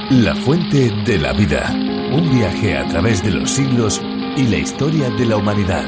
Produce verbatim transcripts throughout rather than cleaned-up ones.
La fuente de la vida. Un viaje a través de los siglos y la historia de la humanidad.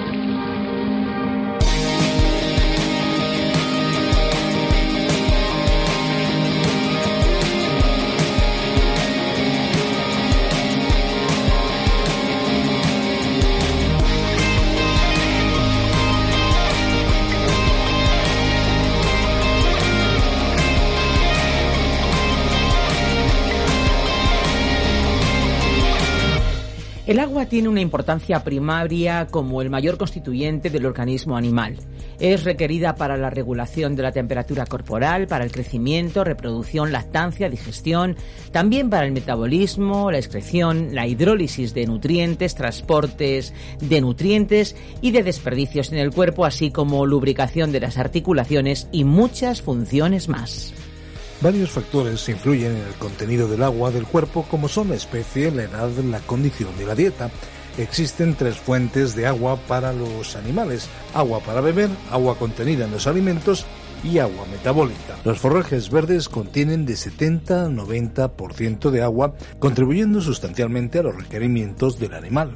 El agua tiene una importancia primaria como el mayor constituyente del organismo animal. Es requerida para la regulación de la temperatura corporal, para el crecimiento, reproducción, lactancia, digestión, también para el metabolismo, la excreción, la hidrólisis de nutrientes, transportes de nutrientes y de desperdicios en el cuerpo, así como lubricación de las articulaciones y muchas funciones más. Varios factores influyen en el contenido del agua del cuerpo, como son la especie, la edad, la condición y la dieta. Existen tres fuentes de agua para los animales: agua para beber, agua contenida en los alimentos y agua metabólica. Los forrajes verdes contienen de setenta a noventa por ciento de agua, contribuyendo sustancialmente a los requerimientos del animal.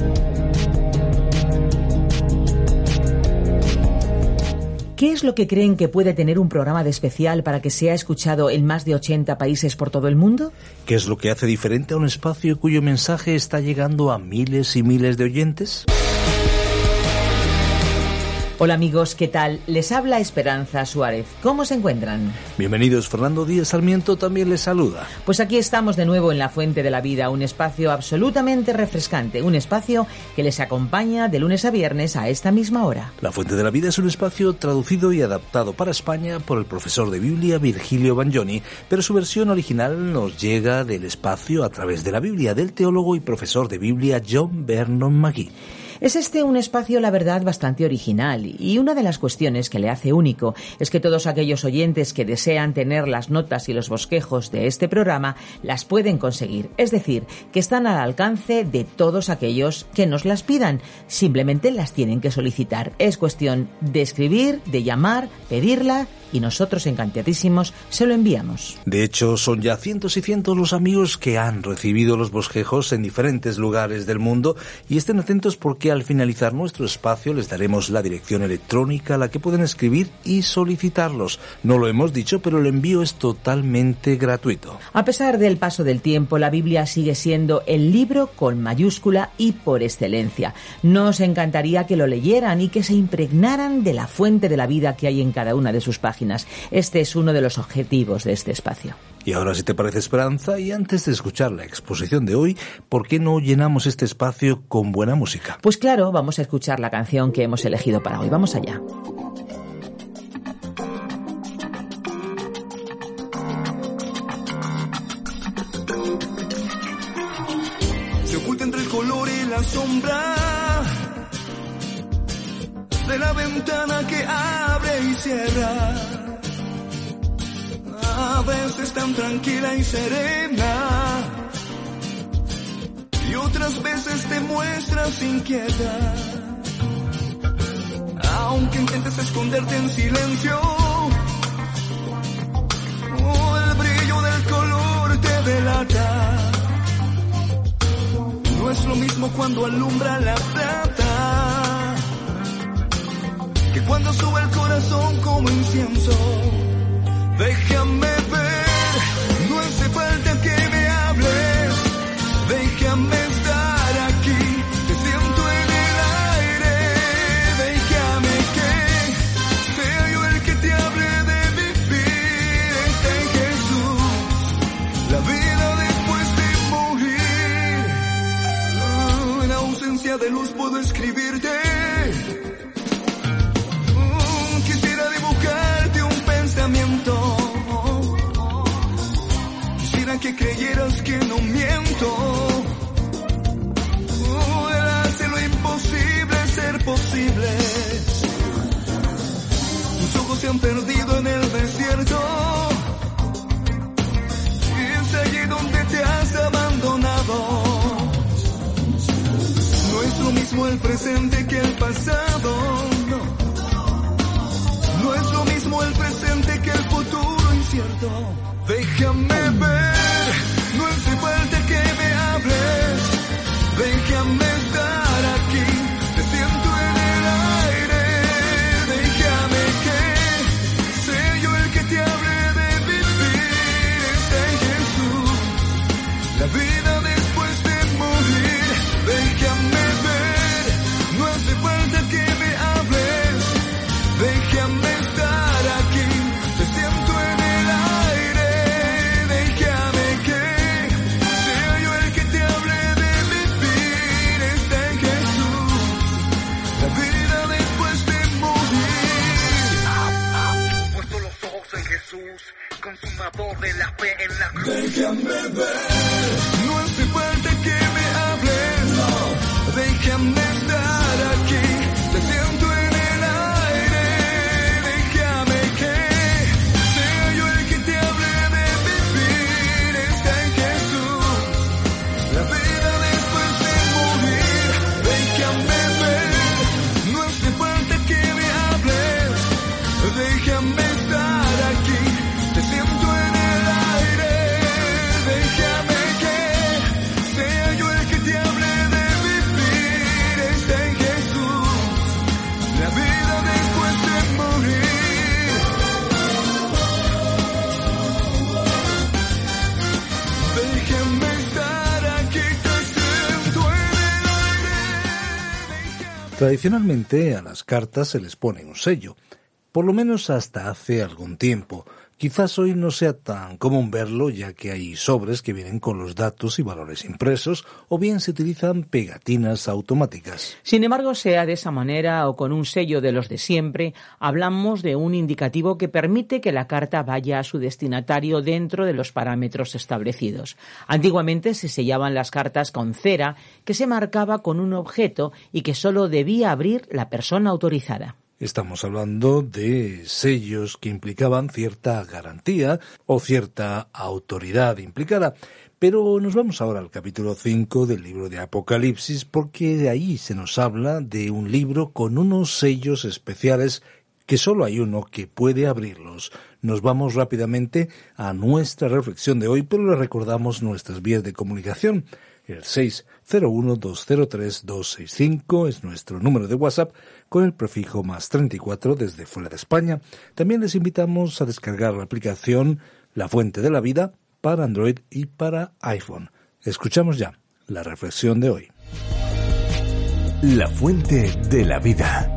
¿Qué es lo que creen que puede tener un programa de especial para que sea escuchado en más de ochenta países por todo el mundo? ¿Qué es lo que hace diferente a un espacio cuyo mensaje está llegando a miles y miles de oyentes? Hola amigos, ¿qué tal? Les habla Esperanza Suárez. ¿Cómo se encuentran? Bienvenidos, Fernando Díaz Sarmiento también les saluda. Pues aquí estamos de nuevo en La Fuente de la Vida, un espacio absolutamente refrescante, un espacio que les acompaña de lunes a viernes a esta misma hora. La Fuente de la Vida es un espacio traducido y adaptado para España por el profesor de Biblia Virgilio Bagnoni, pero su versión original nos llega del espacio a través de la Biblia del teólogo y profesor de Biblia John Vernon Magee. Es este un espacio, la verdad, bastante original, y una de las cuestiones que le hace único es que todos aquellos oyentes que desean tener las notas y los bosquejos de este programa las pueden conseguir, es decir, que están al alcance de todos aquellos que nos las pidan, simplemente las tienen que solicitar. Es cuestión de escribir, de llamar, pedirla, y nosotros encantadísimos se lo enviamos. De hecho, son ya cientos y cientos los amigos que han recibido los bosquejos en diferentes lugares del mundo, y estén atentos porque al finalizar nuestro espacio les daremos la dirección electrónica a la que pueden escribir y solicitarlos. No lo hemos dicho, pero el envío es totalmente gratuito. A pesar del paso del tiempo, la Biblia sigue siendo el libro con mayúscula y por excelencia. Nos encantaría que lo leyeran y que se impregnaran de la fuente de la vida que hay en cada una de sus páginas. Este es uno de los objetivos de este espacio. Y ahora, si te parece, Esperanza, y antes de escuchar la exposición de hoy, ¿por qué no llenamos este espacio con buena música? Pues claro, vamos a escuchar la canción que hemos elegido para hoy. Vamos allá. Se oculta entre el color y la sombra de la ventana que abre y cierra, a veces tan tranquila y serena, y otras veces te muestras inquieta, aunque intentes esconderte en silencio, oh, el brillo del color te delata. No es lo mismo cuando alumbra la plata que cuando sube el corazón como incienso. Déjame ver, no hace falta que me hables, déjame estar aquí, te siento en el aire, déjame que sea yo el que te hable de vivir, está en Jesús, la vida después de morir. Oh, en ausencia de luz puedo escribirte. Quisiera que creyeras que no miento. Oh, él hace lo imposible ser posible. Tus ojos se han perdido en el desierto, y es allí donde te has abandonado. No es lo mismo el presente que el pasado, no. No es lo mismo el presente que el futuro incierto. Déjame ver, déjame estar aquí, te siento en el aire, déjame que sea yo el que te hable de vivir, está en Jesús, la vida después de morir. Puesto los ojos en Jesús, consumador de la fe en la cruz. Déjame ver, no hace falta que me hables, no. Déjame estar aquí, te siento en el aire, déjame que sea yo el que te hable de vivir, está en Jesús, la vida después de morir. Déjame ver, no hace falta que me hables, déjame estar aquí, te siento en el aire, déjame que sea yo el que te hable de vivir, está en Jesús, la vida después de morir. Déjame estar aquí, te siento en el aire, déjame... Tradicionalmente a las cartas se les pone un sello, por lo menos hasta hace algún tiempo. Quizás hoy no sea tan común verlo, ya que hay sobres que vienen con los datos y valores impresos, o bien se utilizan pegatinas automáticas. Sin embargo, sea de esa manera o con un sello de los de siempre, hablamos de un indicativo que permite que la carta vaya a su destinatario dentro de los parámetros establecidos. Antiguamente se sellaban las cartas con cera, que se marcaba con un objeto y que solo debía abrir la persona autorizada. Estamos hablando de sellos que implicaban cierta garantía o cierta autoridad implicada. Pero nos vamos ahora al capítulo cinco del libro de Apocalipsis, porque de ahí se nos habla de un libro con unos sellos especiales que solo hay uno que puede abrirlos. Nos vamos rápidamente a nuestra reflexión de hoy, pero le recordamos nuestras vías de comunicación. El seis cero uno dos cero tres dos seis cinco es nuestro número de WhatsApp con el prefijo más treinta y cuatro desde fuera de España. También les invitamos a descargar la aplicación La Fuente de la Vida para Android y para iPhone. Escuchamos ya la reflexión de hoy. La Fuente de la Vida.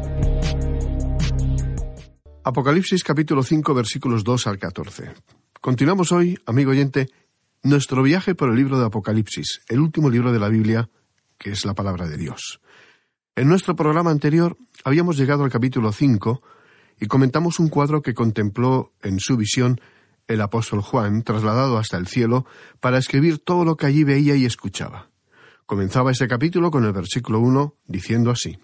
Apocalipsis capítulo cinco versículos dos al catorce. Continuamos hoy, amigo oyente, nuestro viaje por el libro de Apocalipsis, el último libro de la Biblia, que es la palabra de Dios. En nuestro programa anterior habíamos llegado al capítulo cinco y comentamos un cuadro que contempló en su visión el apóstol Juan, trasladado hasta el cielo, para escribir todo lo que allí veía y escuchaba. Comenzaba ese capítulo con el versículo uno, diciendo así: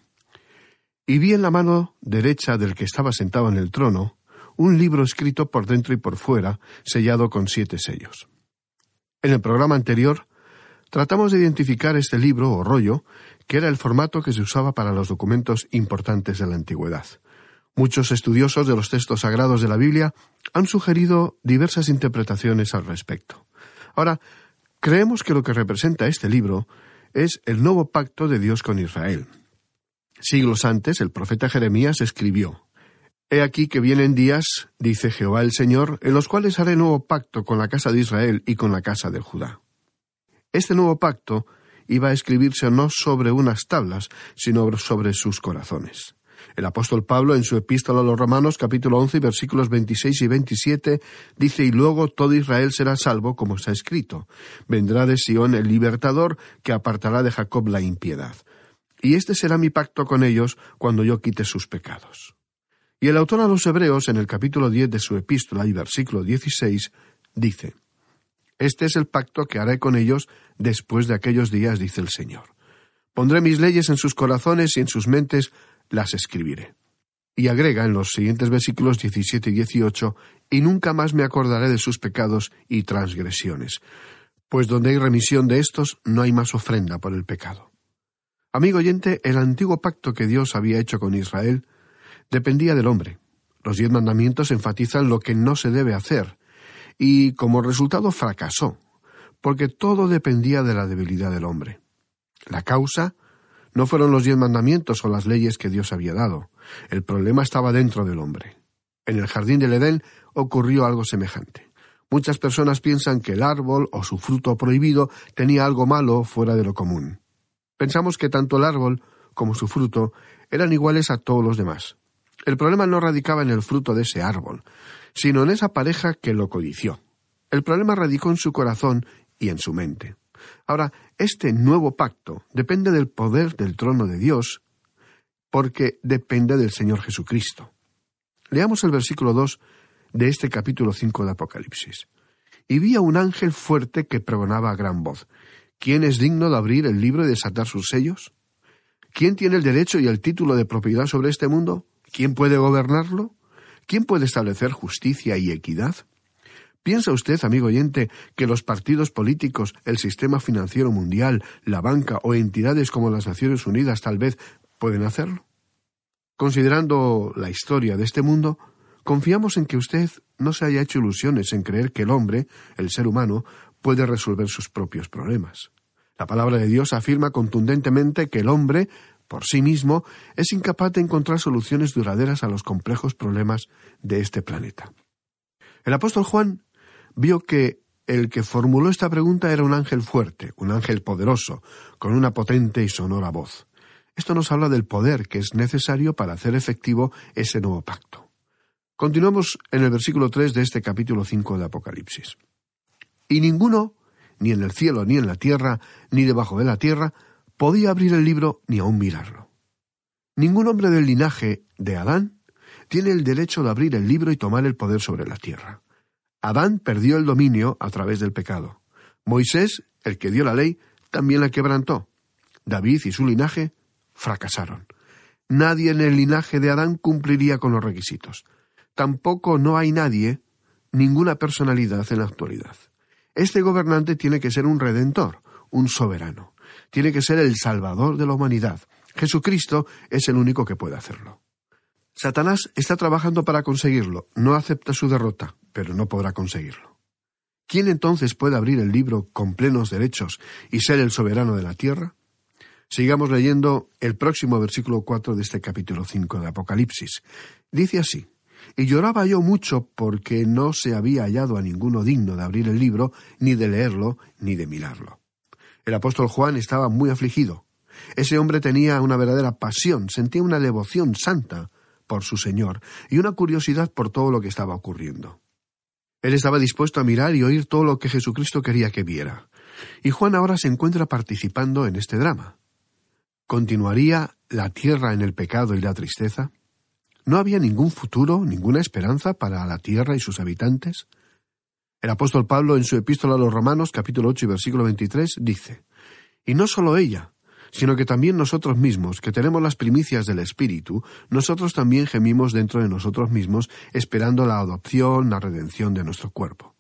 «Y vi en la mano derecha del que estaba sentado en el trono un libro escrito por dentro y por fuera, sellado con siete sellos». En el programa anterior tratamos de identificar este libro o rollo, que era el formato que se usaba para los documentos importantes de la antigüedad. Muchos estudiosos de los textos sagrados de la Biblia han sugerido diversas interpretaciones al respecto. Ahora, creemos que lo que representa este libro es el nuevo pacto de Dios con Israel. Siglos antes, el profeta Jeremías escribió: «He aquí que vienen días, dice Jehová el Señor, en los cuales haré nuevo pacto con la casa de Israel y con la casa de Judá». Este nuevo pacto iba a escribirse no sobre unas tablas, sino sobre sus corazones. El apóstol Pablo, en su epístola a los Romanos, capítulo once, versículos veintiséis y veintisiete, dice: «Y luego todo Israel será salvo, como está escrito. Vendrá de Sión el libertador, que apartará de Jacob la impiedad. Y este será mi pacto con ellos, cuando yo quite sus pecados». Y el autor a los Hebreos, en el capítulo diez de su epístola y versículo dieciséis, dice: «Este es el pacto que haré con ellos después de aquellos días, dice el Señor. Pondré mis leyes en sus corazones y en sus mentes las escribiré». Y agrega en los siguientes versículos diecisiete y dieciocho: «Y nunca más me acordaré de sus pecados y transgresiones, pues donde hay remisión de estos, no hay más ofrenda por el pecado». Amigo oyente, el antiguo pacto que Dios había hecho con Israel dependía del hombre. Los diez mandamientos enfatizan lo que no se debe hacer, y como resultado fracasó, porque todo dependía de la debilidad del hombre. La causa no fueron los diez mandamientos o las leyes que Dios había dado. El problema estaba dentro del hombre. En el jardín del Edén ocurrió algo semejante. Muchas personas piensan que el árbol o su fruto prohibido tenía algo malo fuera de lo común. Pensamos que tanto el árbol como su fruto eran iguales a todos los demás. El problema no radicaba en el fruto de ese árbol, sino en esa pareja que lo codició. El problema radicó en su corazón y en su mente. Ahora, este nuevo pacto depende del poder del trono de Dios, porque depende del Señor Jesucristo. Leamos el versículo dos de este capítulo cinco de Apocalipsis. Y vi a un ángel fuerte que pregonaba a gran voz: ¿Quién es digno de abrir el libro y desatar sus sellos? ¿Quién tiene el derecho y el título de propiedad sobre este mundo? ¿Quién puede gobernarlo? ¿Quién puede establecer justicia y equidad? ¿Piensa usted, amigo oyente, que los partidos políticos, el sistema financiero mundial, la banca o entidades como las Naciones Unidas tal vez pueden hacerlo? Considerando la historia de este mundo, confiamos en que usted no se haya hecho ilusiones en creer que el hombre, el ser humano, puede resolver sus propios problemas. La palabra de Dios afirma contundentemente que el hombre, por sí mismo, es incapaz de encontrar soluciones duraderas a los complejos problemas de este planeta. El apóstol Juan vio que el que formuló esta pregunta era un ángel fuerte, un ángel poderoso, con una potente y sonora voz. Esto nos habla del poder que es necesario para hacer efectivo ese nuevo pacto. Continuamos en el versículo tres de este capítulo cinco de Apocalipsis. Y ninguno, ni en el cielo, ni en la tierra, ni debajo de la tierra, podía abrir el libro ni aun mirarlo. Ningún hombre del linaje de Adán tiene el derecho de abrir el libro y tomar el poder sobre la tierra. Adán perdió el dominio a través del pecado. Moisés, el que dio la ley, también la quebrantó. David y su linaje fracasaron. Nadie en el linaje de Adán cumpliría con los requisitos. Tampoco no hay nadie, ninguna personalidad en la actualidad. Este gobernante tiene que ser un redentor, un soberano. Tiene que ser el salvador de la humanidad. Jesucristo es el único que puede hacerlo. Satanás está trabajando para conseguirlo. No acepta su derrota, pero no podrá conseguirlo. ¿Quién entonces puede abrir el libro con plenos derechos y ser el soberano de la tierra? Sigamos leyendo el próximo versículo cuatro de este capítulo cinco de Apocalipsis. Dice así: Y lloraba yo mucho porque no se había hallado a ninguno digno de abrir el libro, ni de leerlo, ni de mirarlo. El apóstol Juan estaba muy afligido. Ese hombre tenía una verdadera pasión, sentía una devoción santa por su Señor y una curiosidad por todo lo que estaba ocurriendo. Él estaba dispuesto a mirar y oír todo lo que Jesucristo quería que viera. Y Juan ahora se encuentra participando en este drama. ¿Continuaría la tierra en el pecado y la tristeza? ¿No había ningún futuro, ninguna esperanza para la tierra y sus habitantes? El apóstol Pablo, en su epístola a los Romanos, capítulo ocho y versículo veintitrés, dice: Y no solo ella, sino que también nosotros mismos, que tenemos las primicias del Espíritu, nosotros también gemimos dentro de nosotros mismos, esperando la adopción, la redención de nuestro cuerpo.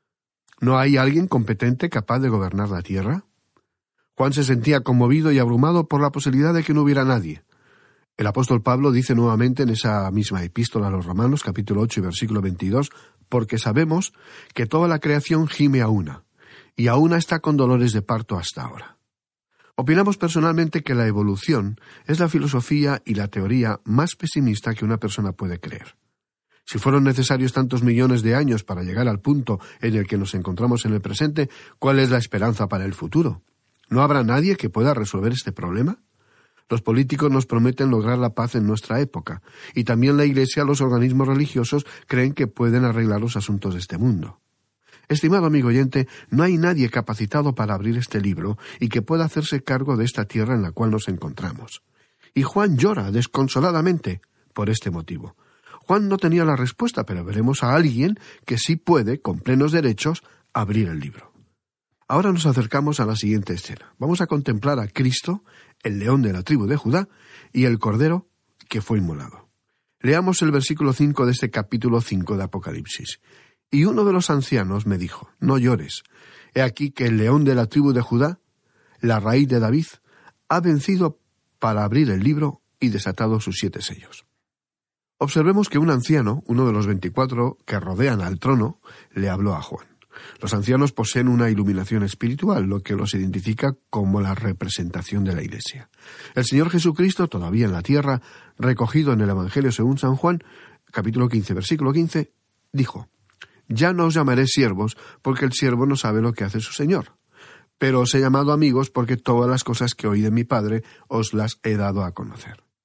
¿No hay alguien competente capaz de gobernar la tierra? Juan se sentía conmovido y abrumado por la posibilidad de que no hubiera nadie. El apóstol Pablo dice nuevamente en esa misma epístola a los Romanos, capítulo ocho y versículo veintidós, porque sabemos que toda la creación gime a una, y a una está con dolores de parto hasta ahora. Opinamos personalmente que la evolución es la filosofía y la teoría más pesimista que una persona puede creer. Si fueron necesarios tantos millones de años para llegar al punto en el que nos encontramos en el presente, ¿cuál es la esperanza para el futuro? ¿No habrá nadie que pueda resolver este problema? Los políticos nos prometen lograr la paz en nuestra época, y también la Iglesia, los organismos religiosos, creen que pueden arreglar los asuntos de este mundo. Estimado amigo oyente, no hay nadie capacitado para abrir este libro y que pueda hacerse cargo de esta tierra en la cual nos encontramos. Y Juan llora desconsoladamente por este motivo. Juan no tenía la respuesta, pero veremos a alguien que sí puede, con plenos derechos, abrir el libro. Ahora nos acercamos a la siguiente escena. Vamos a contemplar a Cristo, el león de la tribu de Judá, y el cordero que fue inmolado. Leamos el versículo cinco de este capítulo cinco de Apocalipsis. Y uno de los ancianos me dijo: No llores. He aquí que el león de la tribu de Judá, la raíz de David, ha vencido para abrir el libro y desatado sus siete sellos. Observemos que un anciano, uno de los veinticuatro que rodean al trono, le habló a Juan. Los ancianos poseen una iluminación espiritual, lo que los identifica como la representación de la Iglesia. El Señor Jesucristo, todavía en la tierra, recogido en el Evangelio según San Juan, capítulo quince, versículo quince, dijo: Ya no os llamaré siervos, porque el siervo no sabe lo que hace su Señor. Pero os he llamado amigos, porque todas las cosas que oí de mi Padre os las he dado a conocer.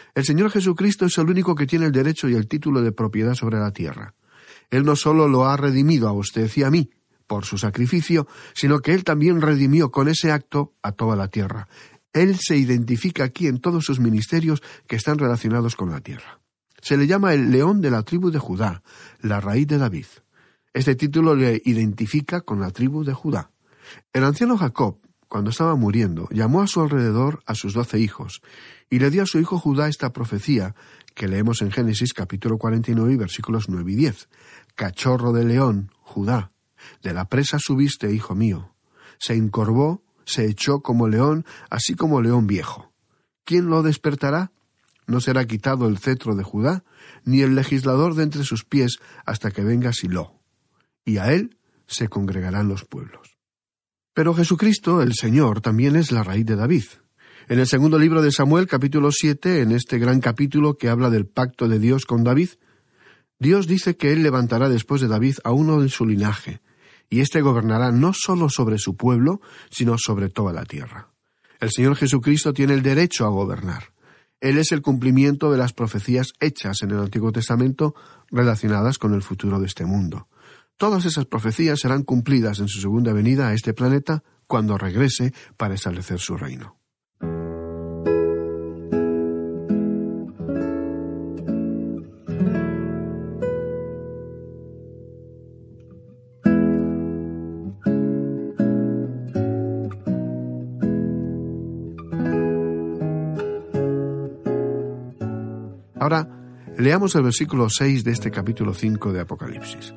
El Señor Jesucristo es el único que tiene el derecho y el título de propiedad sobre la tierra. Él no solo lo ha redimido a usted y a mí por su sacrificio, sino que Él también redimió con ese acto a toda la tierra. Él se identifica aquí en todos sus ministerios que están relacionados con la tierra. Se le llama el león de la tribu de Judá, la raíz de David. Este título le identifica con la tribu de Judá. El anciano Jacob, cuando estaba muriendo, llamó a su alrededor a sus doce hijos y le dio a su hijo Judá esta profecía que leemos en Génesis capítulo cuarenta y nueve, versículos nueve y diez. Cachorro de león, Judá, de la presa subiste, hijo mío. Se encorvó, se echó como león, así como león viejo. ¿Quién lo despertará? No será quitado el cetro de Judá, ni el legislador de entre sus pies, hasta que venga Silo. Y a él se congregarán los pueblos. Pero Jesucristo, el Señor, también es la raíz de David. En el segundo libro de Samuel, capítulo siete, en este gran capítulo que habla del pacto de Dios con David, Dios dice que Él levantará después de David a uno de su linaje, y éste gobernará no solo sobre su pueblo, sino sobre toda la tierra. El Señor Jesucristo tiene el derecho a gobernar. Él es el cumplimiento de las profecías hechas en el Antiguo Testamento relacionadas con el futuro de este mundo. Todas esas profecías serán cumplidas en su segunda venida a este planeta cuando regrese para establecer su reino. Ahora, leamos el versículo seis de este capítulo cinco de Apocalipsis.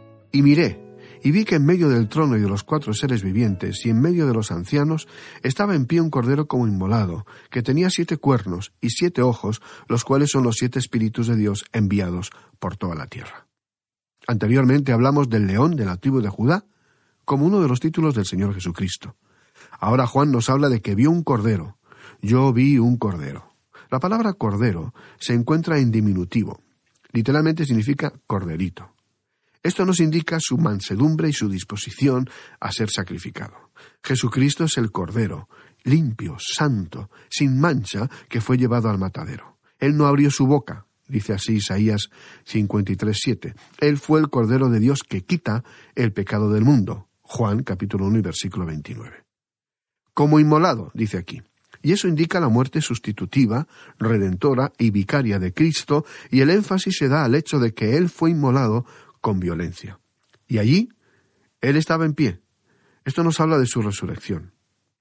Y miré, y vi que en medio del trono y de los cuatro seres vivientes, y en medio de los ancianos, estaba en pie un cordero como inmolado, que tenía siete cuernos y siete ojos, los cuales son los siete espíritus de Dios enviados por toda la tierra. Anteriormente hablamos del león de la tribu de Judá, como uno de los títulos del Señor Jesucristo. Ahora Juan nos habla de que vio un cordero. Yo vi un cordero. La palabra cordero se encuentra en diminutivo. Literalmente significa corderito. Esto nos indica su mansedumbre y su disposición a ser sacrificado. Jesucristo es el cordero, limpio, santo, sin mancha, que fue llevado al matadero. Él no abrió su boca, dice así Isaías cincuenta y tres, siete. Él fue el cordero de Dios que quita el pecado del mundo. Juan capítulo uno y versículo veintinueve. Como inmolado, dice aquí. Y eso indica la muerte sustitutiva, redentora y vicaria de Cristo, y el énfasis se da al hecho de que Él fue inmolado con violencia. Y allí, Él estaba en pie. Esto nos habla de su resurrección.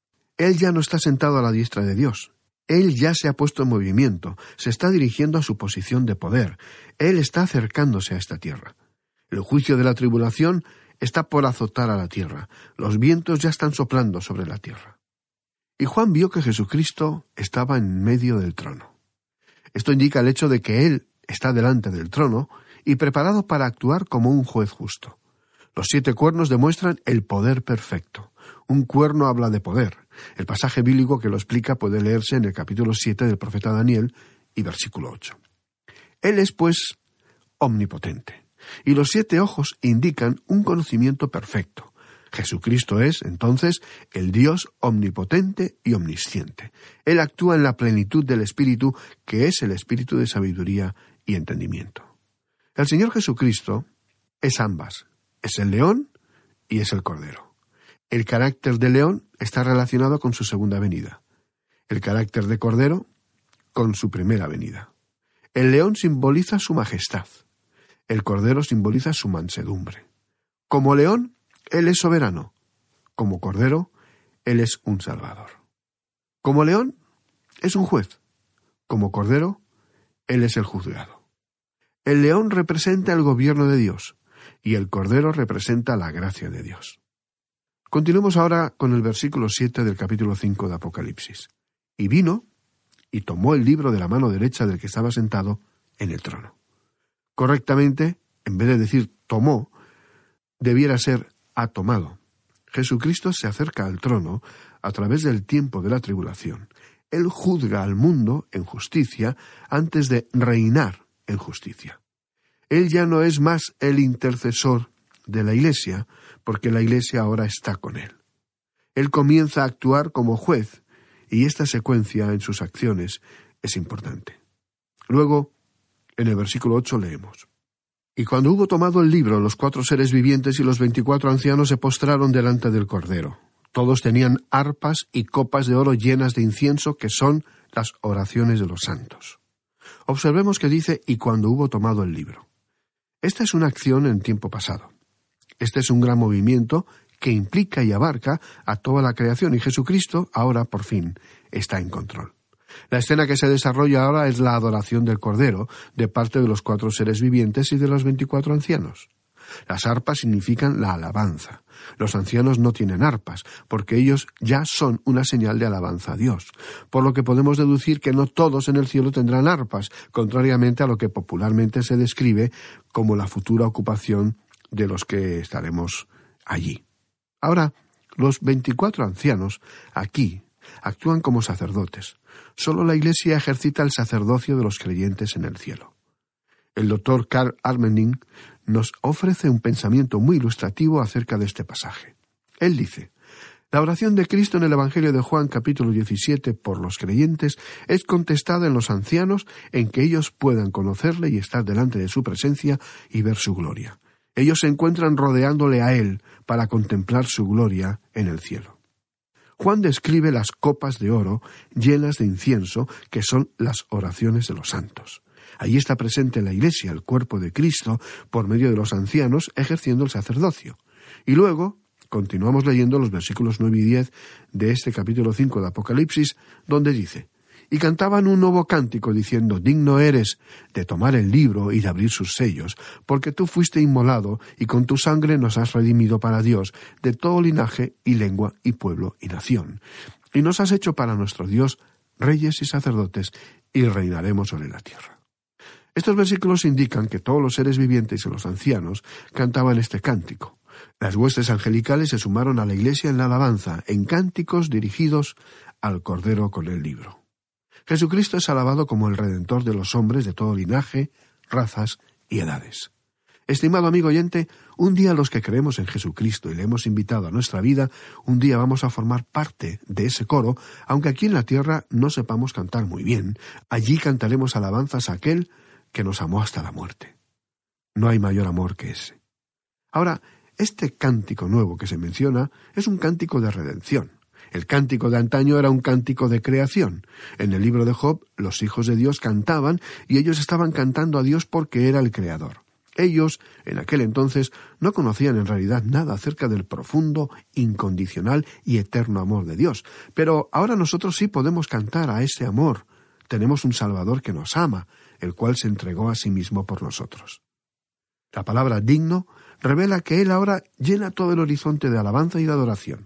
Él ya no está sentado a la diestra de Dios. Él ya se ha puesto en movimiento, se está dirigiendo a su posición de poder. Él está acercándose a esta tierra. El juicio de la tribulación está por azotar a la tierra. Los vientos ya están soplando sobre la tierra. Y Juan vio que Jesucristo estaba en medio del trono. Esto indica el hecho de que Él está delante del trono y preparado para actuar como un juez justo. Los siete cuernos demuestran el poder perfecto. Un cuerno habla de poder. El pasaje bíblico que lo explica puede leerse en el capítulo siete del profeta Daniel y versículo ocho. Él es, pues, omnipotente. Y los siete ojos indican un conocimiento perfecto. Jesucristo es, entonces, el Dios omnipotente y omnisciente. Él actúa en la plenitud del Espíritu, que es el Espíritu de sabiduría y entendimiento. El Señor Jesucristo es ambas, es el león y es el cordero. El carácter de león está relacionado con su segunda venida. El carácter de cordero con su primera venida. El león simboliza su majestad. El cordero simboliza su mansedumbre. Como león, Él es soberano. Como cordero, Él es un salvador. Como león, es un juez. Como cordero, Él es el juzgado. El león representa el gobierno de Dios y el cordero representa la gracia de Dios. Continuemos ahora con el versículo siete del capítulo cinco de Apocalipsis. Y vino y tomó el libro de la mano derecha del que estaba sentado en el trono. Correctamente, en vez de decir tomó, debiera ser ha tomado. Jesucristo se acerca al trono a través del tiempo de la tribulación. Él juzga al mundo en justicia antes de reinar en justicia. Él ya no es más el intercesor de la Iglesia, porque la Iglesia ahora está con él. Él comienza a actuar como juez, y esta secuencia en sus acciones es importante. Luego, en el versículo ocho leemos: Y cuando hubo tomado el libro, los cuatro seres vivientes y los veinticuatro ancianos se postraron delante del Cordero. Todos tenían arpas y copas de oro llenas de incienso, que son las oraciones de los santos. Observemos que dice: y cuando hubo tomado el libro. Esta es una acción en tiempo pasado. Este es un gran movimiento que implica y abarca a toda la creación, y Jesucristo ahora, por fin, está en control. La escena que se desarrolla ahora es la adoración del Cordero de parte de los cuatro seres vivientes y de los veinticuatro ancianos. Las arpas significan la alabanza. Los ancianos no tienen arpas, porque ellos ya son una señal de alabanza a Dios, por lo que podemos deducir que no todos en el cielo tendrán arpas, contrariamente a lo que popularmente se describe como la futura ocupación de los que estaremos allí. Ahora, los veinticuatro ancianos aquí actúan como sacerdotes. Solo la Iglesia ejercita el sacerdocio de los creyentes en el cielo. El doctor Karl Armenning nos ofrece un pensamiento muy ilustrativo acerca de este pasaje. Él dice: la oración de Cristo en el Evangelio de Juan capítulo diecisiete por los creyentes es contestada en los ancianos, en que ellos puedan conocerle y estar delante de su presencia y ver su gloria. Ellos se encuentran rodeándole a Él para contemplar su gloria en el cielo. Juan describe las copas de oro llenas de incienso, que son las oraciones de los santos. Allí está presente la Iglesia, el cuerpo de Cristo, por medio de los ancianos, ejerciendo el sacerdocio. Y luego, continuamos leyendo los versículos nueve y diez de este capítulo cinco de Apocalipsis, donde dice: y cantaban un nuevo cántico, diciendo: digno eres de tomar el libro y de abrir sus sellos, porque tú fuiste inmolado, y con tu sangre nos has redimido para Dios, de todo linaje y lengua y pueblo y nación. Y nos has hecho para nuestro Dios reyes y sacerdotes, y reinaremos sobre la tierra. Estos versículos indican que todos los seres vivientes y los ancianos cantaban este cántico. Las huestes angelicales se sumaron a la Iglesia en la alabanza, en cánticos dirigidos al Cordero con el libro. Jesucristo es alabado como el Redentor de los hombres de todo linaje, razas y edades. Estimado amigo oyente, un día los que creemos en Jesucristo y le hemos invitado a nuestra vida, un día vamos a formar parte de ese coro, aunque aquí en la tierra no sepamos cantar muy bien. Allí cantaremos alabanzas a aquel que nos amó hasta la muerte. No hay mayor amor que ese. Ahora, este cántico nuevo que se menciona es un cántico de redención. El cántico de antaño era un cántico de creación. En el libro de Job, los hijos de Dios cantaban, y ellos estaban cantando a Dios porque era el Creador. Ellos, en aquel entonces, no conocían en realidad nada acerca del profundo, incondicional y eterno amor de Dios. Pero ahora nosotros sí podemos cantar a ese amor. Tenemos un Salvador que nos ama, el cual se entregó a sí mismo por nosotros. La palabra digno revela que Él ahora llena todo el horizonte de alabanza y de adoración.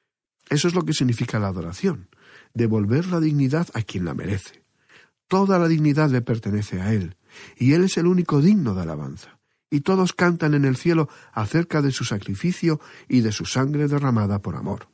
Eso es lo que significa la adoración, devolver la dignidad a quien la merece. Toda la dignidad le pertenece a Él, y Él es el único digno de alabanza. Y todos cantan en el cielo acerca de su sacrificio y de su sangre derramada por amor.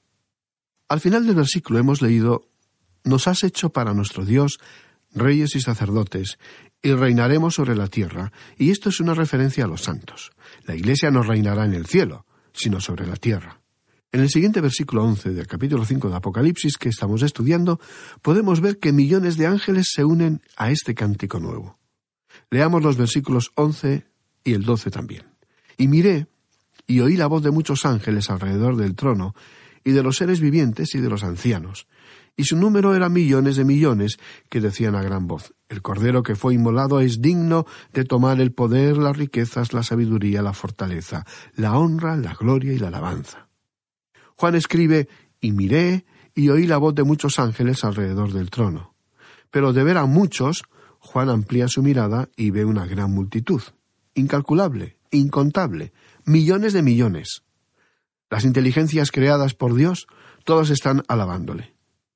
Al final del versículo hemos leído: nos has hecho para nuestro Dios reyes y sacerdotes, y reinaremos sobre la tierra. Y esto es una referencia a los santos. La Iglesia no reinará en el cielo, sino sobre la tierra. En el siguiente versículo once del capítulo cinco de Apocalipsis que estamos estudiando, podemos ver que millones de ángeles se unen a este cántico nuevo. Leamos los versículos once y el doce también. Y miré, y oí la voz de muchos ángeles alrededor del trono, y de los seres vivientes y de los ancianos. Y su número era millones de millones, que decían a gran voz: el Cordero que fue inmolado es digno de tomar el poder, las riquezas, la sabiduría, la fortaleza, la honra, la gloria y la alabanza. Juan escribe: y miré, y oí la voz de muchos ángeles alrededor del trono. Pero de ver a muchos, Juan amplía su mirada y ve una gran multitud, incalculable, incontable, millones de millones. Las inteligencias creadas por Dios, todas están alabándole.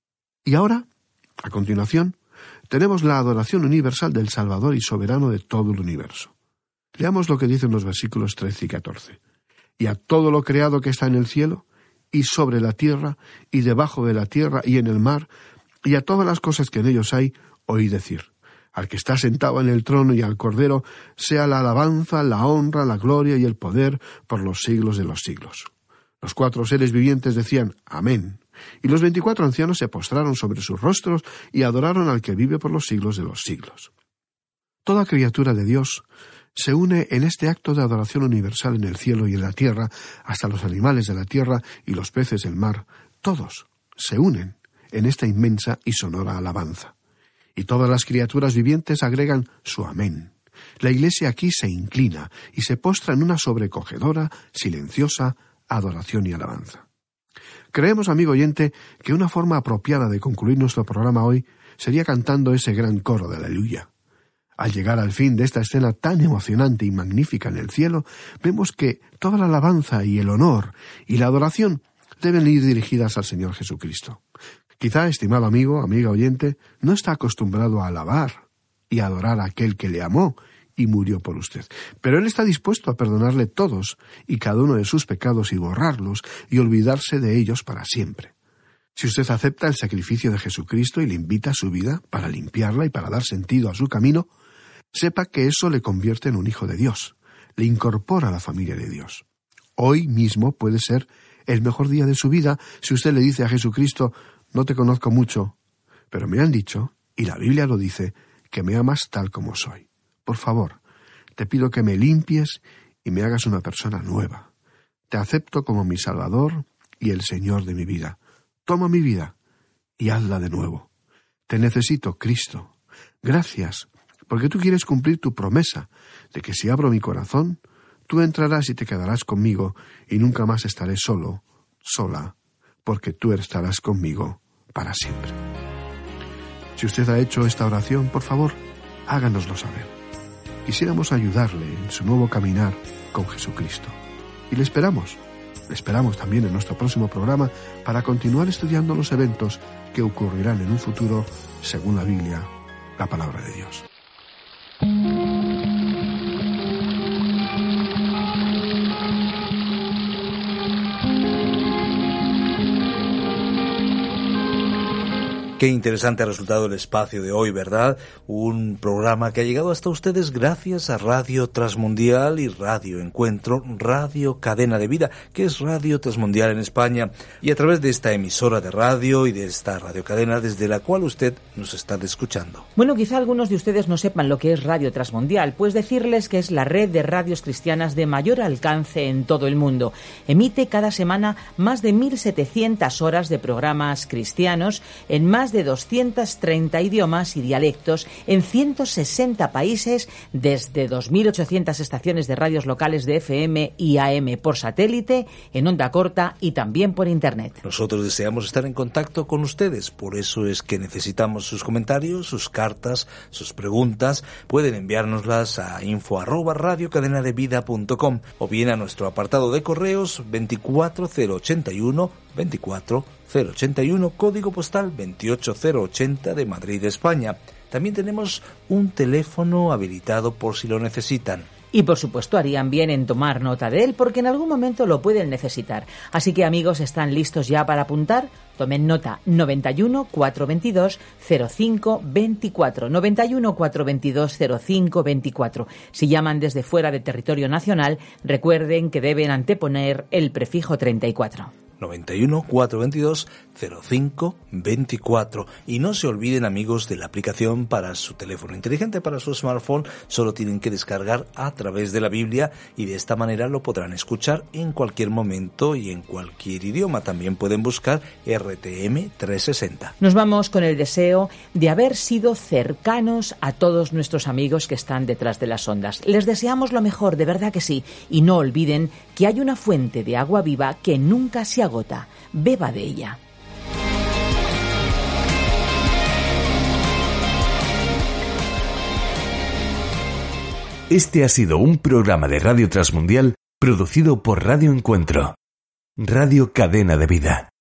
Y ahora, a continuación, tenemos la adoración universal del Salvador y soberano de todo el universo. Leamos lo que dicen los versículos trece y catorce. Y a todo lo creado que está en el cielo, y sobre la tierra, y debajo de la tierra, y en el mar, y a todas las cosas que en ellos hay, oí decir: al que está sentado en el trono y al Cordero, sea la alabanza, la honra, la gloria y el poder por los siglos de los siglos. Los cuatro seres vivientes decían: amén. Y los veinticuatro ancianos se postraron sobre sus rostros y adoraron al que vive por los siglos de los siglos. Toda criatura de Dios se une en este acto de adoración universal en el cielo y en la tierra, hasta los animales de la tierra y los peces del mar. Todos se unen en esta inmensa y sonora alabanza. Y todas las criaturas vivientes agregan su amén. La Iglesia aquí se inclina y se postra en una sobrecogedora, silenciosa adoración y alabanza. Creemos, amigo oyente, que una forma apropiada de concluir nuestro programa hoy sería cantando ese gran coro de Aleluya. Al llegar al fin de esta escena tan emocionante y magnífica en el cielo, vemos que toda la alabanza y el honor y la adoración deben ir dirigidas al Señor Jesucristo. Quizá, estimado amigo, amiga oyente, no está acostumbrado a alabar y a adorar a aquel que le amó y murió por usted. Pero Él está dispuesto a perdonarle todos y cada uno de sus pecados y borrarlos y olvidarse de ellos para siempre. Si usted acepta el sacrificio de Jesucristo y le invita a su vida para limpiarla y para dar sentido a su camino, sepa que eso le convierte en un hijo de Dios, le incorpora a la familia de Dios. Hoy mismo puede ser el mejor día de su vida si usted le dice a Jesucristo: no te conozco mucho, pero me han dicho, y la Biblia lo dice, que me amas tal como soy. Por favor, te pido que me limpies y me hagas una persona nueva. Te acepto como mi Salvador y el Señor de mi vida. Toma mi vida y hazla de nuevo. Te necesito, Cristo. Gracias, porque tú quieres cumplir tu promesa de que si abro mi corazón, tú entrarás y te quedarás conmigo y nunca más estaré solo, sola, porque tú estarás conmigo para siempre. Si usted ha hecho esta oración, por favor, háganoslo saber. Quisiéramos ayudarle en su nuevo caminar con Jesucristo. Y le esperamos, le esperamos también en nuestro próximo programa para continuar estudiando los eventos que ocurrirán en un futuro según la Biblia, la palabra de Dios. Qué interesante ha resultado el espacio de hoy, ¿verdad? Un programa que ha llegado hasta ustedes gracias a Radio Transmundial y Radio Encuentro, Radio Cadena de Vida, que es Radio Transmundial en España, y a través de esta emisora de radio y de esta radiocadena desde la cual usted nos está escuchando. Bueno, quizá algunos de ustedes no sepan lo que es Radio Transmundial, pues decirles que es la red de radios cristianas de mayor alcance en todo el mundo. Emite cada semana más de mil setecientas horas de programas cristianos en más de doscientos treinta idiomas y dialectos en ciento sesenta países, desde dos mil ochocientas estaciones de radios locales de F M y A M por satélite, en onda corta y también por Internet. Nosotros deseamos estar en contacto con ustedes, por eso es que necesitamos sus comentarios, sus cartas, sus preguntas. Pueden enviárnoslas a info arroba radiocadenadevida punto com o bien a nuestro apartado de correos veinticuatro cero ochenta y uno veinticuatro cero ochenta y uno, código postal veintiocho cero ochenta de Madrid, España. También tenemos un teléfono habilitado por si lo necesitan. Y por supuesto harían bien en tomar nota de él, porque en algún momento lo pueden necesitar. Así que, amigos, ¿están listos ya para apuntar? Tomen nota: noventa y uno, cuatrocientos veintidós, cero cinco veinticuatro. noventa y uno, cuatrocientos veintidós, cero cinco veinticuatro. Si llaman desde fuera de territorio nacional, recuerden que deben anteponer el prefijo treinta y cuatro. noventa y uno, cuatrocientos veintidós, cero cinco veinticuatro. Y no se olviden, amigos, de la aplicación para su teléfono inteligente, para su smartphone. Solo tienen que descargar a través de la Biblia y de esta manera lo podrán escuchar en cualquier momento y en cualquier idioma. También pueden buscar R T M trescientos sesenta. Nos vamos con el deseo de haber sido cercanos a todos nuestros amigos que están detrás de las ondas. Les deseamos lo mejor, de verdad que sí. Y no olviden que hay una fuente de agua viva que nunca se agota. Beba de ella. Este ha sido un programa de Radio Transmundial producido por Radio Encuentro, Radio Cadena de Vida.